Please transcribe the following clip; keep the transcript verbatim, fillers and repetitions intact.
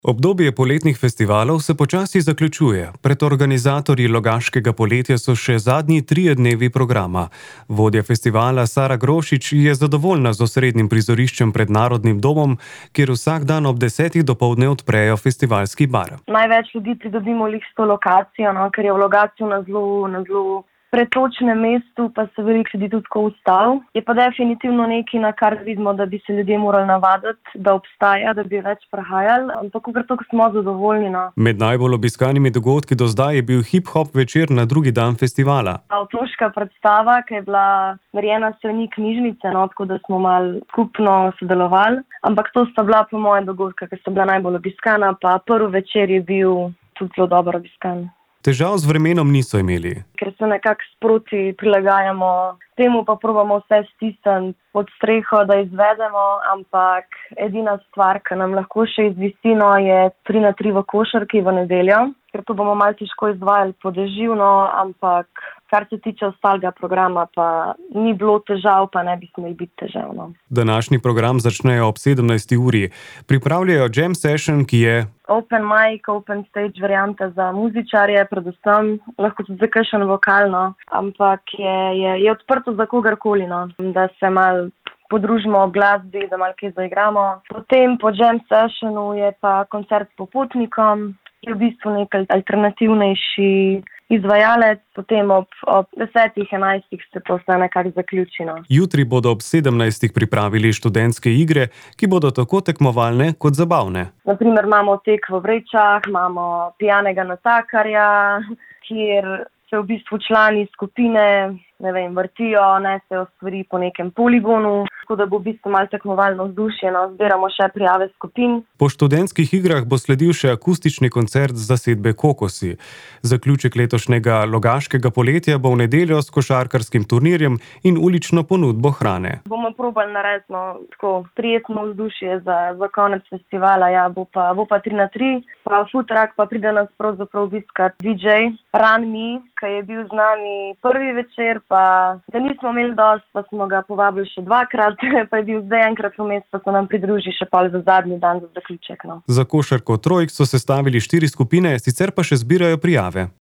Obdobje poletnih festivalov se počasi zaključuje. Pred organizatorji Logaškega poletja so še zadnji trije dnevi programa. Vodja festivala Sara Grošič je zadovoljna z osrednjim prizoriščem pred Narodnim domom, kjer vsak dan ob desetih dopoldne odprejo festivalski bar. Največ ljudi pridobimo lih s to lokacijo, no, ker je v lokaciju na zelo, na zelo pretočnem mestu, pa se veliko ljudi tudi tako ustavi. Je pa definitivno nekaj, na kar vidimo, da bi se ljudje morali navaditi, da obstaja, da bi več prihajali, ampak kar tako smo zadovoljni. No. Med najbolj obiskanimi dogodki do zdaj je bil hip-hop večer na drugi dan festivala. Otroška predstava, ki je bila narejena s strani knjižnice, no, tako da smo malo skupno sodelovali, ampak to sta bila po mojem dogodka, ki sta bila najbolj obiskana, pa prvi večer je bil tudi zelo dobro obiskan. Težav z vremenom niso imeli. Ker se nekako sproti prilagajamo temu, pa probamo vse stisniti pod streho, da izvedemo, ampak edina stvar, ki nam lahko še izvisi, no, je tri na tri v košarki v nedeljo, ker to bomo malo težko izvajali po dežju, no, ampak kar se tiče ostalega programa, pa ni bilo težav, pa ne bi smeli biti težav. No. Današnji program začnejo ob sedemnajsti uri. Pripravljajo jam session, ki je open mic, open stage varianta za muzičarje, predvsem lahko tudi za kakšen vokalno, ampak je, je, je odprto za kogarkoli, no, da se malo podružimo ob glasbi, da malo kaj zaigramo. Potem po jam sessionu je pa koncert s popotnikom, ki je v bistvu nek alternativnejši izvajalec, potem ob, ob desetih, enajstih se to vse nekako zaključi. No. Jutri bodo ob sedemnajstih pripravili študentske igre, ki bodo tako tekmovalne kot zabavne. Na primer imamo tek v vrečah, imamo pijanega natakarja, kjer se v bistvu člani skupine, ne vem, vrtijo, nesejo stvari po nekem poligonu, tako da bo v bistvu malo tekmovalno vzdušje, no, zbiramo še prijave skupin. Po študentskih igrah bo sledil še akustični koncert z zasedbe Kokosi. Zaključek letošnjega Logaškega poletja bo v nedeljo s košarkarskim turnirjem in ulično ponudbo hrane. Bomo probali narediti, no, tako prijetno vzdušje za, za konec festivala, ja, bo pa, bo pa tri na tri, pa food truck, pa pride nas pravzaprav obiskat D J Run Me, ki je bil z nami prvi večer, pa da nismo imeli dosti, pa smo ga povabili še dvakrat, pa je bil zdaj enkrat vmes, pa se nam pridruži še pol za zadnji dan za zaključek. No. Za košarko trojk so sestavili štiri skupine, sicer pa še zbirajo prijave.